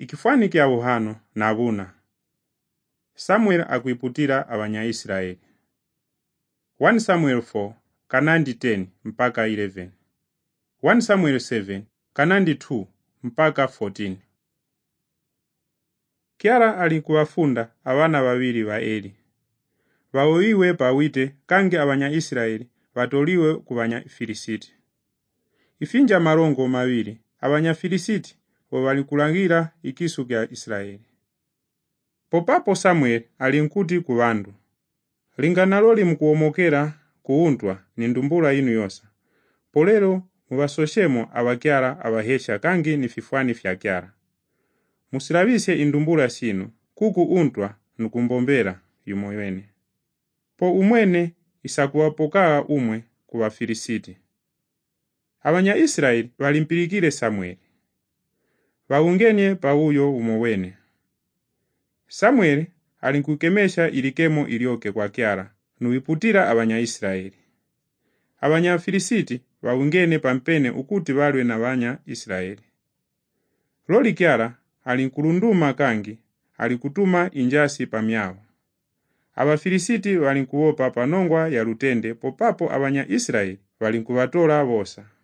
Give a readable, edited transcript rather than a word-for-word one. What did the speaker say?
ikifani kya uhano na abuna. Samuel akuiputira Abanya-Israeli. 1 Samuel 4 kanandi 10 mpaka 11. 1 Samuel 7 kanandi 2 mpaka 14. Kyara alikuwafunda abana babiri ba Eli. Baoiwe pawite kange Abanya-Israeli batoliwe ku Banya-Filisiti. Ifinja marongo mawiri Abanya-Filisiti bo balikulangira ikisu kya Israeli. Popapo Samuel alinkuti ku bandu, linganalo limukuomokera kuuntwa ni ndumbula inu yosa. Polero mubasoshemo abakyara abahesha kangi ni fifwani fya kyara. Musirabisye indumbula sinu kuku untwa nukumbombera yumoyweni. Po umwene isakuwapokaa umwe ku Bafilisiti. Abanya-Israeli balimpirikire Samueli. Baungenye pauyo umowene. Samueli alinkukemesha ilikemo ilioke kwa kyara nuiputira Abanya-Israeli. Abanya-Filisiti baungene pampene ukuti balwe na Abanya-Israeli. Loli kyara alinkulunduma kangi alikutuma injasi pamyao. Abafilisiti balinkuopa panongwa ya lutende popapo Abanya-Israeli balinkubatola bosa.